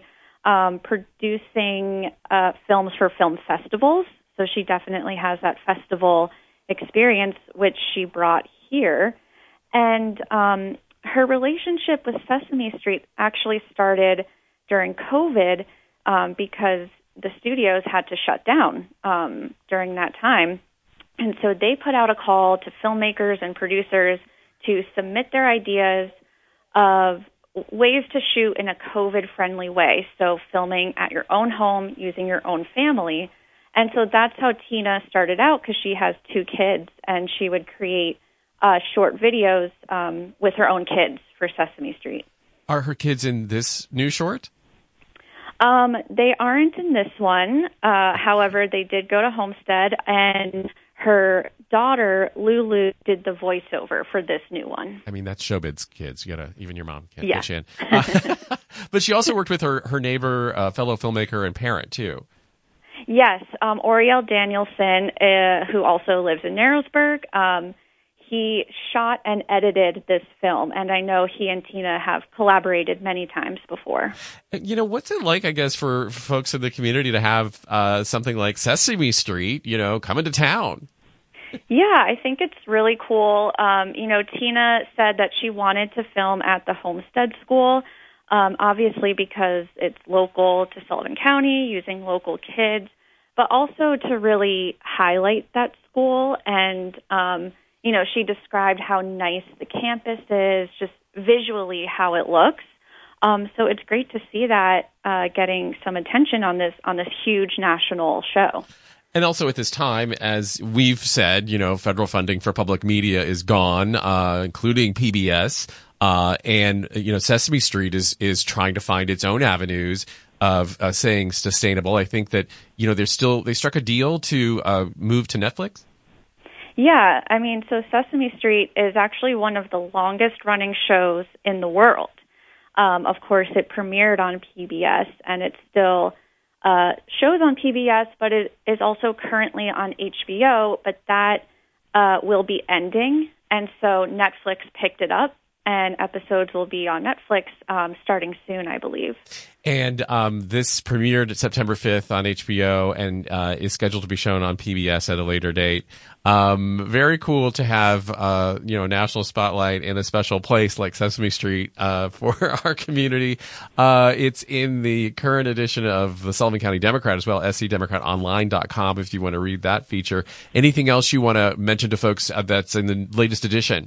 producing films for film festivals. So she definitely has that festival experience, which she brought here. And her relationship with Sesame Street actually started during COVID because the studios had to shut down during that time. And so they put out a call to filmmakers and producers to submit their ideas of ways to shoot in a COVID-friendly way, so filming at your own home, using your own family. And so that's how Tina started out, because she has 2 kids, and she would create short videos with her own kids for Sesame Street. Are her kids in this new short? They aren't in this one. However, they did go to Homestead, and her daughter, Lulu, did the voiceover for this new one. I mean, that's showbiz kids. Even your mom can't Yeah. pitch in. But she also worked with her neighbor, fellow filmmaker and parent, too. Yes, Oriel Danielson, who also lives in Narrowsburg, he shot and edited this film, and I know he and Tina have collaborated many times before. What's it like, I guess, for folks in the community to have something like Sesame Street, coming to town? Yeah, I think it's really cool. Tina said that she wanted to film at the Homestead School, obviously because it's local to Sullivan County, using local kids, but also to really highlight that school. And, she described how nice the campus is, just visually how it looks. So it's great to see that getting some attention on this huge national show. And also at this time, as we've said, federal funding for public media is gone, including PBS. And Sesame Street is trying to find its own avenues of saying sustainable. I think that, they struck a deal to move to Netflix. Yeah, so Sesame Street is actually one of the longest running shows in the world. Of course, it premiered on PBS, and it still shows on PBS, but it is also currently on HBO, but that will be ending, and so Netflix picked it up, and episodes will be on Netflix starting soon, I believe. And this premiered September 5th on HBO and is scheduled to be shown on PBS at a later date. Very cool to have, a national spotlight in a special place like Sesame Street for our community. It's in the current edition of the Sullivan County Democrat as well, scdemocratonline.com if you want to read that feature. Anything else you want to mention to folks that's in the latest edition?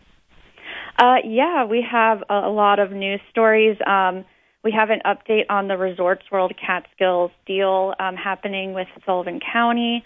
Yeah, we have a lot of news stories. We have an update on the Resorts World Catskills deal happening with Sullivan County.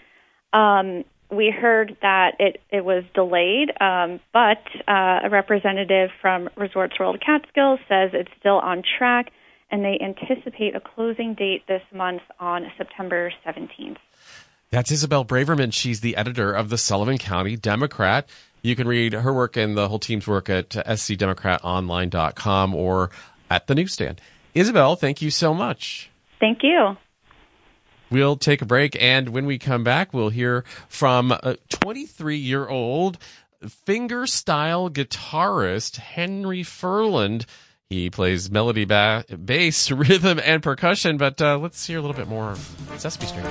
We heard that it was delayed, but a representative from Resorts World Catskills says it's still on track and they anticipate a closing date this month on September 17th. That's Isabel Braverman. She's the editor of the Sullivan County Democrat. You can read her work and the whole team's work at scdemocratonline.com or at the newsstand. Isabel, thank you so much. Thank you. We'll take a break, and when we come back, we'll hear from a 23-year-old fingerstyle guitarist, Henry Furland. He plays melody, bass, rhythm, and percussion, but let's hear a little bit more of Sesame Street.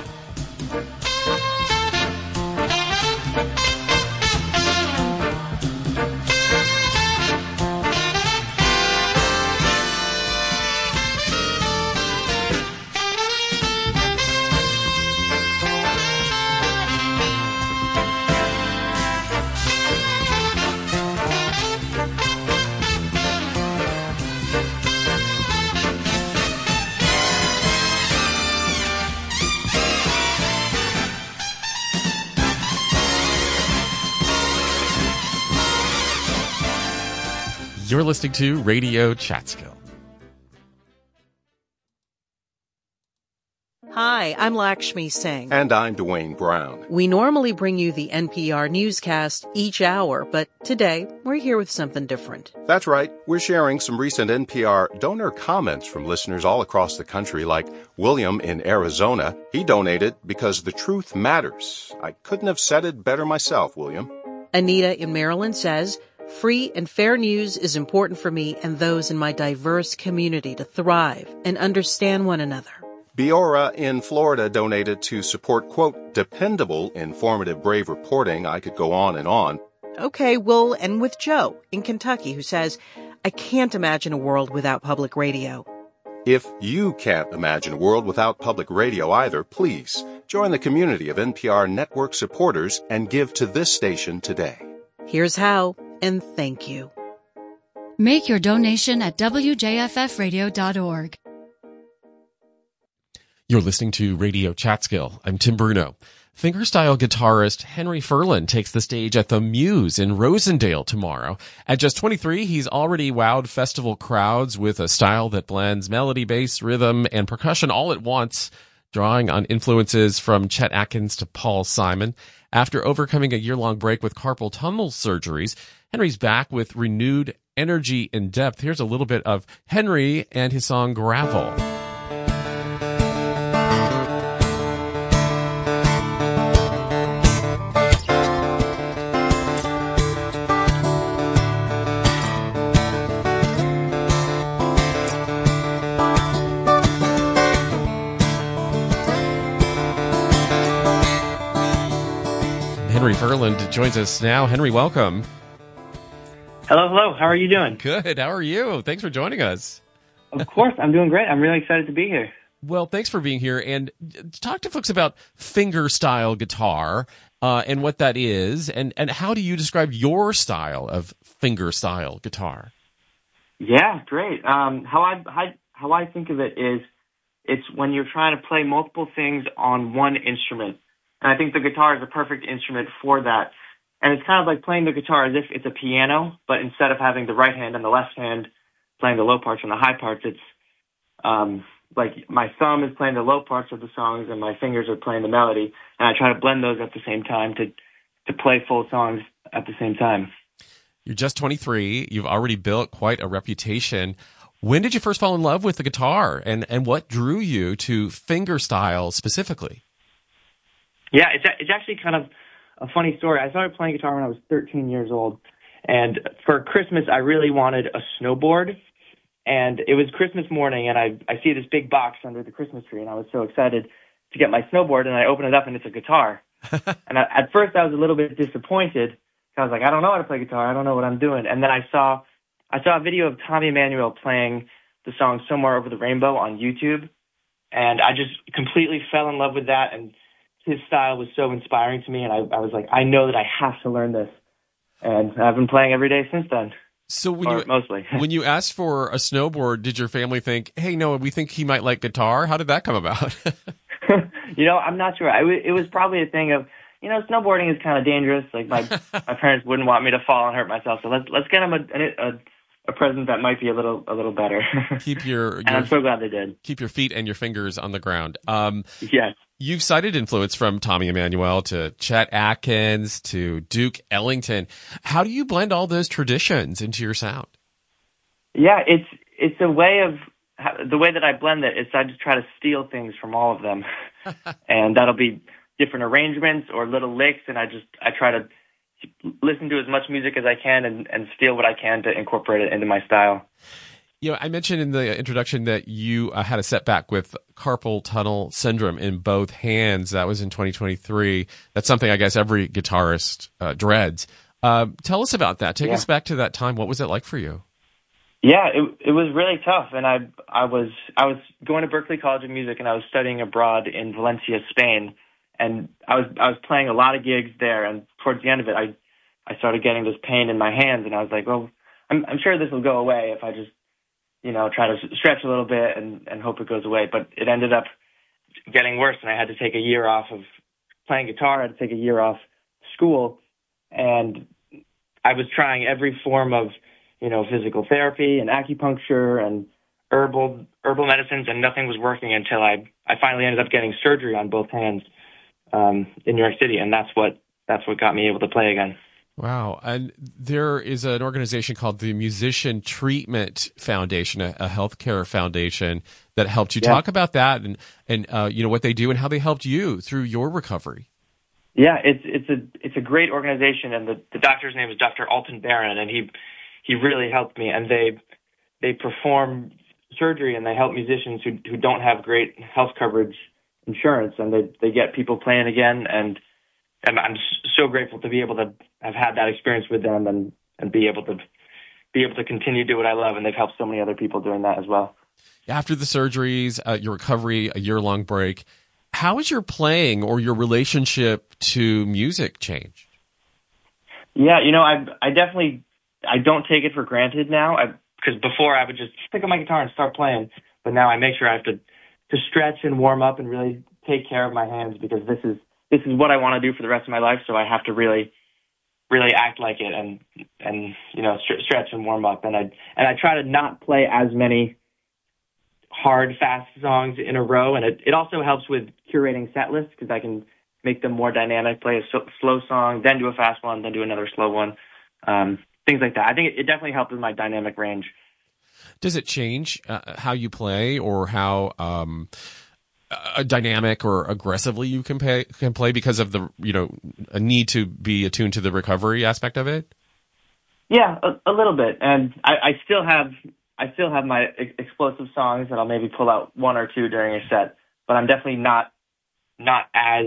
You're listening to Radio Chatskill. Hi, I'm Lakshmi Singh. And I'm Dwayne Brown. We normally bring you the NPR newscast each hour, but today we're here with something different. That's right. We're sharing some recent NPR donor comments from listeners all across the country, like William in Arizona. He donated because the truth matters. I couldn't have said it better myself, William. Anita in Maryland says, free and fair news is important for me and those in my diverse community to thrive and understand one another. Biora in Florida donated to support, quote, dependable, informative, brave reporting. I could go on and on. Okay, we'll end with Joe in Kentucky, who says, I can't imagine a world without public radio. If you can't imagine a world without public radio either, please join the community of NPR network supporters and give to this station today. Here's how, and thank you. Make your donation at wjffradio.org. You're listening to Radio Chatskill. I'm Tim Bruno. Fingerstyle guitarist Henry Furland takes the stage at the Muse in Rosendale tomorrow. At just 23, he's already wowed festival crowds with a style that blends melody, bass, rhythm, and percussion all at once, drawing on influences from Chet Atkins to Paul Simon. After overcoming a year-long break with carpal tunnel surgeries, Henry's back with renewed energy and depth. Here's a little bit of Henry and his song Gravel. Henry Furland joins us now. Henry, welcome. Hello. How are you doing? Good. How are you? Thanks for joining us. Of course. I'm doing great. I'm really excited to be here. Well, thanks for being here. And talk to folks about fingerstyle guitar and what that is. And how do you describe your style of fingerstyle guitar? Yeah, great. How I think of it is it's when you're trying to play multiple things on one instrument. And I think the guitar is a perfect instrument for that. And it's kind of like playing the guitar as if it's a piano, but instead of having the right hand and the left hand playing the low parts and the high parts, it's like my thumb is playing the low parts of the songs and my fingers are playing the melody. And I try to blend those at the same time to play full songs at the same time. You're just 23. You've already built quite a reputation. When did you first fall in love with the guitar, and what drew you to fingerstyle specifically? Yeah, it's actually kind of a funny story. I started playing guitar when I was 13 years old, and for Christmas, I really wanted a snowboard, and it was Christmas morning, and I see this big box under the Christmas tree, and I was so excited to get my snowboard, and I open it up, and it's a guitar. And at first, I was a little bit disappointed. I was like, I don't know how to play guitar. I don't know what I'm doing. And then I saw a video of Tommy Emmanuel playing the song Somewhere Over the Rainbow on YouTube, and I just completely fell in love with that, and his style was so inspiring to me, and I was like, I know that I have to learn this. And I've been playing every day since then. So mostly. When you asked for a snowboard, did your family think, hey, Noah, we think he might like guitar? How did that come about? I'm not sure. It was probably a thing of, snowboarding is kind of dangerous. Like my parents wouldn't want me to fall and hurt myself. So let's get him a a present that might be a little better. Keep your and I'm so glad they did. Keep your feet and your fingers on the ground. Yes. You've cited influence from Tommy Emmanuel to Chet Atkins to Duke Ellington. How do you blend all those traditions into your sound? Yeah, it's a way of the way that I blend it is I just try to steal things from all of them, and that'll be different arrangements or little licks, and I try to listen to as much music as I can and steal what I can to incorporate it into my style. You know, I mentioned in the introduction that you had a setback with carpal tunnel syndrome in both hands. That was in 2023. That's something I guess every guitarist dreads. Tell us about that. Take us back to that time. What was it like for you? Yeah, it was really tough, and I was going to Berklee College of Music, and I was studying abroad in Valencia, Spain, and I was playing a lot of gigs there. And towards the end of it, I started getting this pain in my hands, and I was like, well, I'm sure this will go away if I just try to stretch a little bit and hope it goes away. But it ended up getting worse, and I had to take a year off of playing guitar. I had to take a year off school, and I was trying every form of, physical therapy and acupuncture and herbal medicines, and nothing was working until I finally ended up getting surgery on both hands in New York City, and that's what got me able to play again. Wow. And there is an organization called the Musician Treatment Foundation, a healthcare foundation that helped you. Talk about that and what they do and how they helped you through your recovery. Yeah, it's a great organization, and the doctor's name is Dr. Alton Barron, and he really helped me. And they perform surgery, and they help musicians who don't have great health coverage insurance, and they get people playing again. And I'm so grateful to be able to have had that experience with them and be able to continue to do what I love. And they've helped so many other people doing that as well. After the surgeries, your recovery, a year-long break, how has your playing or your relationship to music changed? Yeah, I don't take it for granted now. Because before I would just pick up my guitar and start playing, but now I make sure I have to stretch and warm up and really take care of my hands, because this is what I want to do for the rest of my life. So I have to really, really act like it and stretch and warm up. And I try to not play as many hard, fast songs in a row. And it also helps with curating set lists, because I can make them more dynamic, play a slow song, then do a fast one, then do another slow one. Things like that. I think it definitely helped with my dynamic range. Does it change how you play, or how dynamic or aggressively you can play because of the a need to be attuned to the recovery aspect of it? Yeah, a little bit. And I still have my explosive songs that I'll maybe pull out one or two during a set, but I'm definitely not as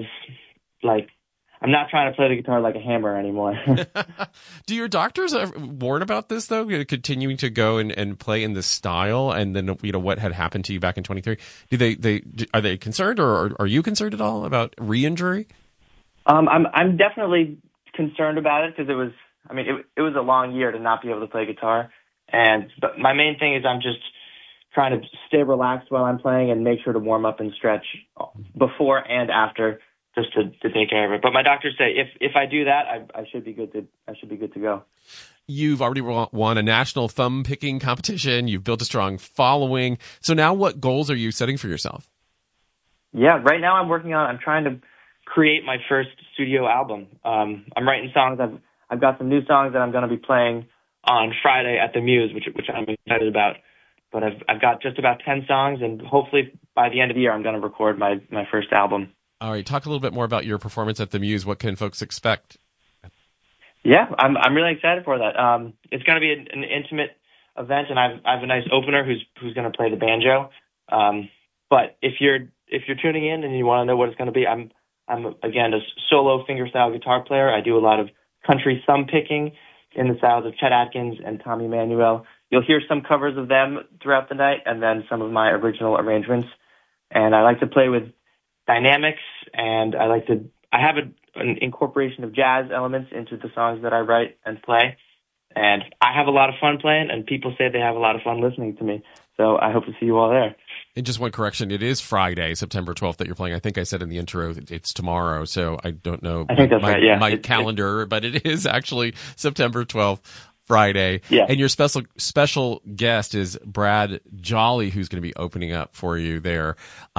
I'm not trying to play the guitar like a hammer anymore. Do your doctors warn about this, though? Continuing to go and play in this style, and then what had happened to you back in 23? Are they concerned, or are you concerned at all about re-injury? I'm definitely concerned about it, because it was a long year to not be able to play guitar, but my main thing is I'm just trying to stay relaxed while I'm playing and make sure to warm up and stretch before and after, just to take care of it. But my doctors say if I do that, I should be good to go. You've already won a national thumb picking competition. You've built a strong following. So now, what goals are you setting for yourself? Yeah, right now I'm trying to create my first studio album. I'm writing songs. I've got some new songs that I'm going to be playing on Friday at the Muse, which I'm excited about. But I've got just about 10 songs, and hopefully by the end of the year, I'm going to record my first album. All right, talk a little bit more about your performance at the Muse. What can folks expect? Yeah, I'm really excited for that. It's going to be an intimate event, and I have a nice opener who's going to play the banjo. But if you're tuning in and you want to know what it's going to be, I'm again a solo fingerstyle guitar player. I do a lot of country thumb picking in the styles of Chet Atkins and Tommy Emmanuel. You'll hear some covers of them throughout the night, and then some of my original arrangements. And I like to play with dynamics, and I have an incorporation of jazz elements into the songs that I write and play. And I have a lot of fun playing, and people say they have a lot of fun listening to me. So I hope to see you all there. And just one correction, it is Friday, September 12th that you're playing. I think I said in the intro that it's tomorrow, so I don't know I think that's right, yeah. my calendar, but it is actually September 12th. Friday. Yeah. And your special guest is Brad Jolly, who's going to be opening up for you there.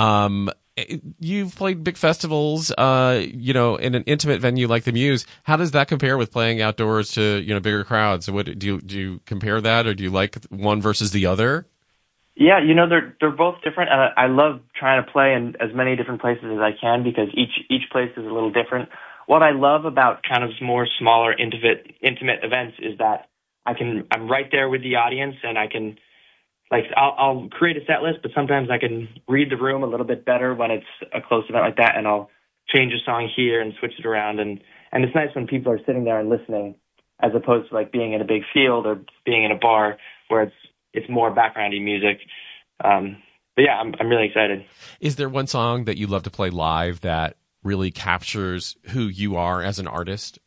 You've played big festivals, in an intimate venue like the Muse. How does that compare with playing outdoors to, bigger crowds? What do you compare that, or do you like one versus the other? Yeah, they're both different. I love trying to play in as many different places as I can because each place is a little different. What I love about kind of more smaller, intimate events is that I'm right there with the audience, and I can. Like, I'll create a set list, but sometimes I can read the room a little bit better when it's a close event like that, and I'll change a song here and switch it around. And it's nice when people are sitting there and listening, as opposed to like being in a big field or being in a bar where it's more backgroundy music. But yeah, I'm really excited. Is there one song that you love to play live that really captures who you are as an artist?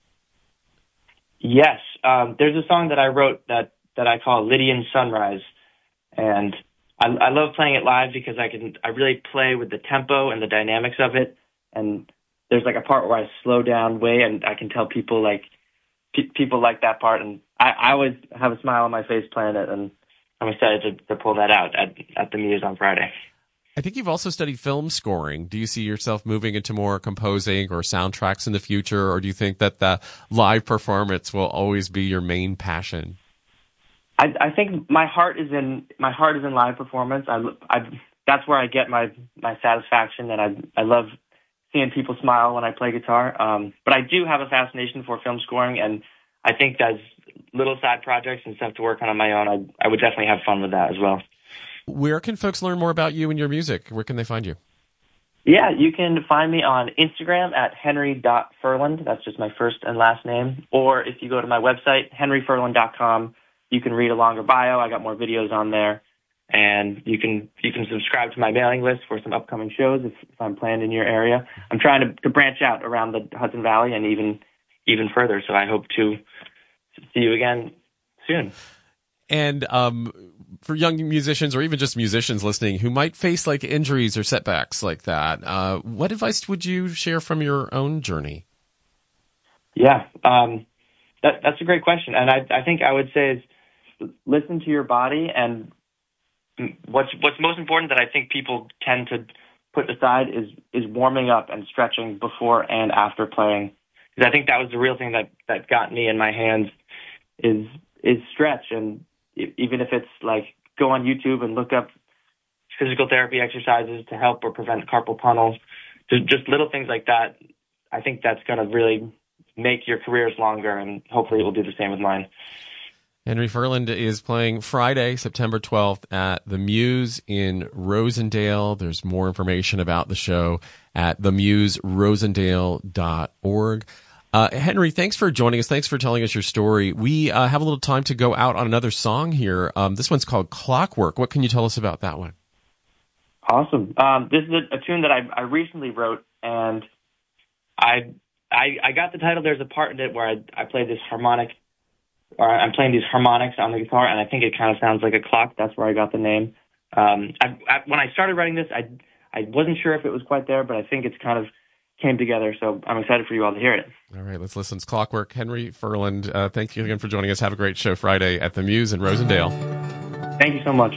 Yes. There's a song that I wrote that I call Lydian Sunrise. And I love playing it live because I really play with the tempo and the dynamics of it. And there's like a part where I slow down way, and I can tell people like that part. And I always have a smile on my face playing it, and I'm excited to pull that out at the Muse on Friday. I think you've also studied film scoring. Do you see yourself moving into more composing or soundtracks in the future, or do you think that the live performance will always be your main passion? I think my heart is in live performance. That's where I get my satisfaction, and I love seeing people smile when I play guitar. But I do have a fascination for film scoring, and I think as little side projects and stuff to work on my own, I would definitely have fun with that as well. Where can folks learn more about you and your music? Where can they find you? Yeah, you can find me on Instagram at henry.furland. That's just my first and last name. Or if you go to my website, henryfurland.com, you can read a longer bio. I got more videos on there. And you can subscribe to my mailing list for some upcoming shows if I'm planned in your area. I'm trying to branch out around the Hudson Valley and even further, so I hope to see you again soon. And for young musicians, or even just musicians listening who might face like injuries or setbacks like that, what advice would you share from your own journey? Yeah, that's a great question. And I think I would say is listen to your body, and what's most important that I think people tend to put aside is warming up and stretching before and after playing. Because I think that was the real thing that got me in my hands is stretch. And even if it's like go on YouTube and look up physical therapy exercises to help or prevent carpal tunnel, just little things like that, I think that's going to really make your careers longer, and hopefully it will do the same with mine. Henry Furland is playing Friday, September 12th at the Muse in Rosendale. There's more information about the show at themuserosendale.org. Henry, thanks for joining us. Thanks for telling us your story. We have a little time to go out on another song here. This one's called Clockwork. What can you tell us about that one? Awesome. This is a tune that I recently wrote, and I got the title. There's a part in it where I play this harmonic, or I'm playing these harmonics on the guitar, and I think it kind of sounds like a clock. That's where I got the name. When I started writing this, I wasn't sure if it was quite there, but I think it's kind of came together, so I'm excited for you all to hear it. All right, let's listen. It's Clockwork. Henry Furland, thank you again for joining us. Have a great show Friday at the Muse in Rosendale. Thank you so much.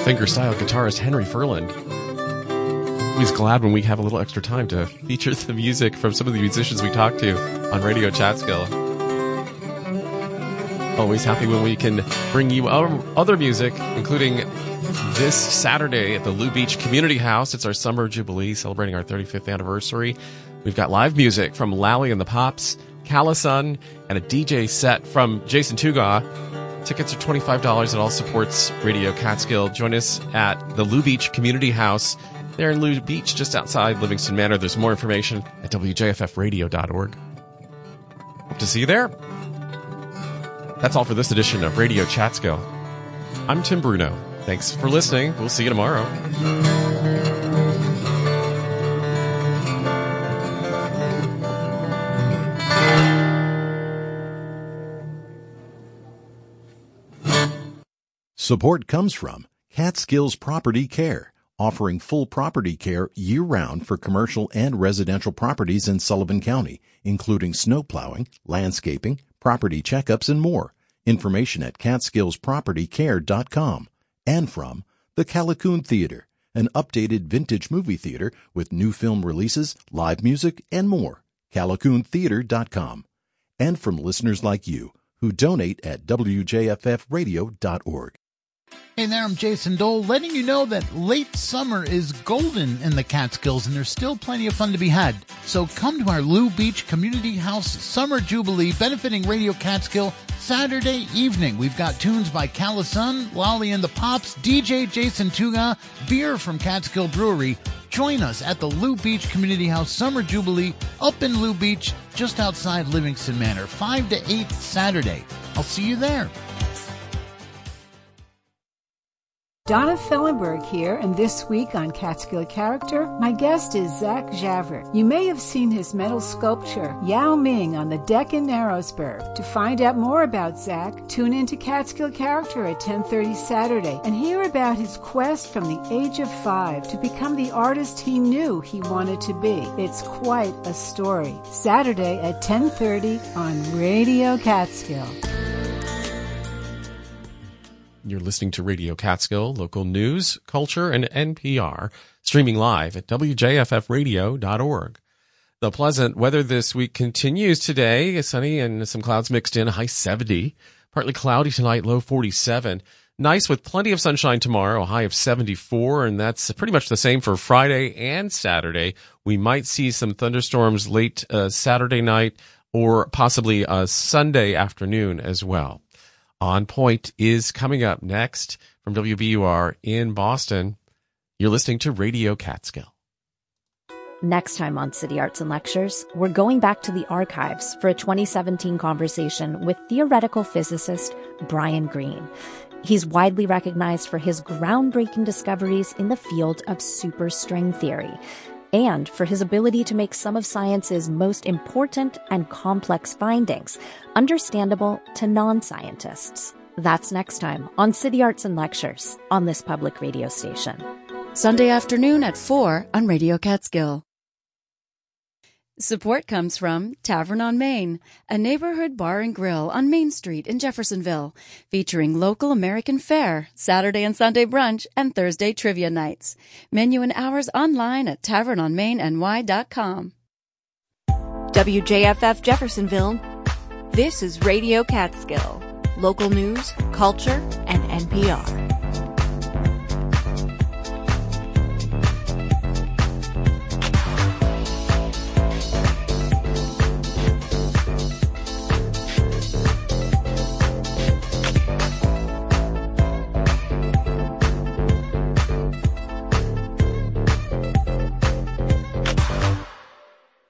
fingerstyle guitarist Henry Furland. Always glad when we have a little extra time to feature the music from some of the musicians we talk to on Radio Catskill. Always happy when we can bring you other music, including this Saturday at the Lou Beach Community House. It's our Summer Jubilee, celebrating our 35th anniversary. We've got live music from Lally and the Pops, Callison, and a DJ set from Jason Tuga. Tickets are $25. It all supports Radio Catskill. Join us at the Lou Beach Community House there in Lou Beach, just outside Livingston Manor. There's more information at WJFFradio.org. Hope to see you there. That's all for this edition of Radio Catskill. I'm Tim Bruno. Thanks for listening. We'll see you tomorrow. Support comes from Catskills Property Care, offering full property care year-round for commercial and residential properties in Sullivan County, including snow plowing, landscaping, property checkups, and more. Information at catskillspropertycare.com. And from the Callicoon Theater, an updated vintage movie theater with new film releases, live music, and more. CallicoonTheater.com. And from listeners like you who donate at WJFFradio.org. Hey there, I'm Jason Dole, letting you know that late summer is golden in the Catskills, and there's still plenty of fun to be had. So come to our Lou Beach Community House Summer Jubilee benefiting Radio Catskill Saturday evening. We've got tunes by Callison, Lally and the Pops, DJ Jason Tuga, beer from Catskill Brewery. Join us at the Lou Beach Community House Summer Jubilee up in Lou Beach, just outside Livingston Manor, 5 to 8 Saturday. I'll see you there. Donna Fellenberg here, and this week on Catskill Character, my guest is Zach Javert. You may have seen his metal sculpture, Yao Ming, on the deck in Narrowsburg. To find out more about Zach, tune into Catskill Character at 10:30 Saturday and hear about his quest from the age of 5 to become the artist he knew he wanted to be. It's quite a story. Saturday at 10:30 on Radio Catskill. You're listening to Radio Catskill, local news, culture, and NPR, streaming live at WJFFradio.org. The pleasant weather this week continues today. Sunny and some clouds mixed in, high 70. Partly cloudy tonight, low 47. Nice with plenty of sunshine tomorrow, a high of 74, and that's pretty much the same for Friday and Saturday. We might see some thunderstorms late Saturday night or possibly Sunday afternoon as well. On Point is coming up next from WBUR in Boston. You're listening to Radio Catskill. Next time on City Arts and Lectures, we're going back to the archives for a 2017 conversation with theoretical physicist Brian Greene. He's widely recognized for his groundbreaking discoveries in the field of superstring theory, and for his ability to make some of science's most important and complex findings understandable to non-scientists. That's next time on City Arts and Lectures on this public radio station. Sunday afternoon at 4 on Radio Catskill. Support comes from Tavern on Main, a neighborhood bar and grill on Main Street in Jeffersonville, featuring local American fare, Saturday and Sunday brunch, and Thursday trivia nights. Menu and hours online at tavernonmainny.com. WJFF Jeffersonville. This is Radio Catskill. Local news, culture, and NPR.